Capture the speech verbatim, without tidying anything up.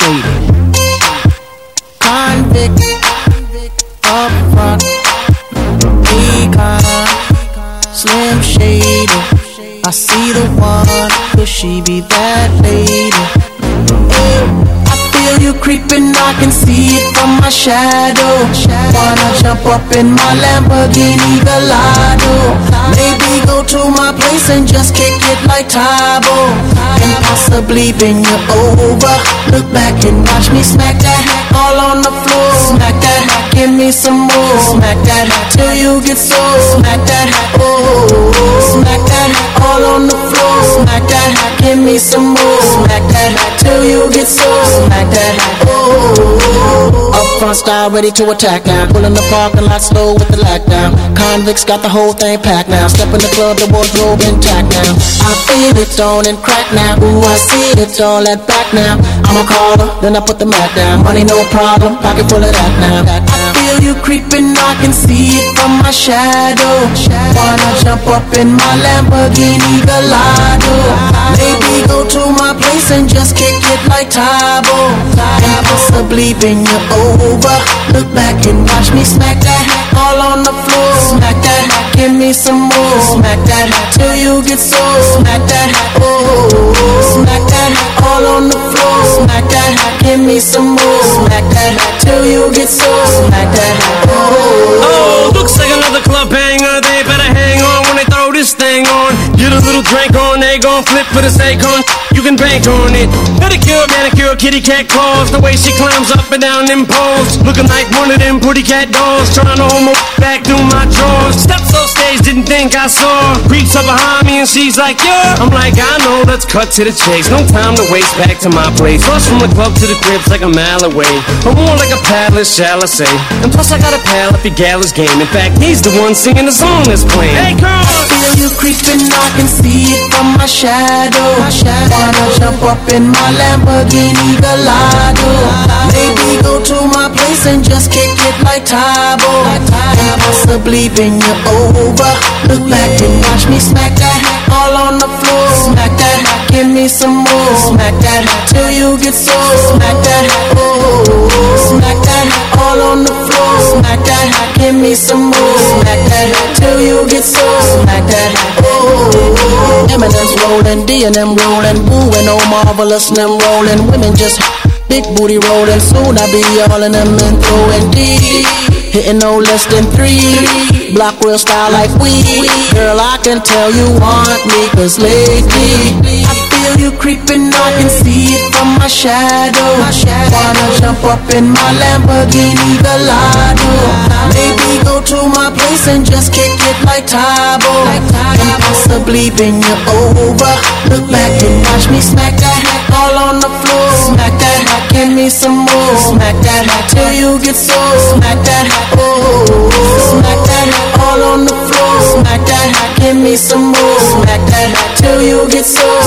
Shady. Convict, up front, Econ, Slim Shady. I see the one, could she be that lady? Oh, I feel you creeping, I can see it from my shadow. Wanna jump up in my Lamborghini Gallardo. Maybe go to my place and just kick it like Tybo, and possibly bend you over. Look back and watch me smack that all on the floor. Smack that, give me some more. Smack that till you get sore. Smack that, oh, smack that all on the floor. Smack that, give me some more. Smack that till you get sore. Smack that, oh. Up front style, ready to attack now. Pull in the parking lot slow with the lack down. Convicts got the whole thing packed now. Step in the club, the wardrobe intact now. I feel it on and crack now. Ooh, I see it all at back now. I'm a caller, then I put the mat down. Money no problem, pocket full of that now. I feel you creeping, I can see it from my shadow. Wanna jump up in my Lamborghini Gallardo. Maybe go to my place and just kick it like Tybo, and possibly bend you over. Look back and watch me smack that all on the floor. Smack that, give me some more. Smack that till you get sore. Smack that, oh, smack that all on the floor. Smack that, give me some more. Smack that till you get sore. Smack that, oh. Oh, looks like another club banger. They better hang on when they throw this thing on. Get a little drink on, they gon' flip for the Akon. You can bank on it. Pedicure, manicure, kitty cat claws. The way she climbs up and down them poles, looking like one of them pretty cat dolls. Trying to hold my back through my drawers. Steps on stage, didn't think I saw. Creeps up behind me and she's like, yeah. I'm like, I know, let's cut to the chase. No time to waste, back to my place. Rush from the club to the crib's like a mile away, but more like a palace, shall I say. And plus I got a pal if your gal is game. In fact, he's the one singing the song that's playing. Hey girl, I feel you creeping, I can see it from my shadow. Wanna jump up in my Lamborghini Gallardo. Maybe go to my place and just kick it like Tybo, and possibly bend you over. Look back and watch me smack that all on the floor. Smack that, give me some more. Smack that till you get sore. Smack that, oh, smack that all on the floor. Smack that, give me some more. Smack that till you get sore. Smack that, oh. Eminem's rolling, D and M rolling, Boo and oh marvelous and them rolling. Women just big booty rolling. Soon I be all in them and throwing D, hitting no less than three. Block real style like we. Girl, I can tell you want me, cause lately I feel you creeping, I can see it from my shadow. Wanna jump up in my Lamborghini Gallardo. Maybe go to my place and just kick it like Tybo, and possibly bend you over. Look back and watch me smack that all on the floor. Smack that, give me some more. Smack that till you get sore. Smack that, oh, smack that all on the floor. Smack that, give me some more. Smack that till you get sore.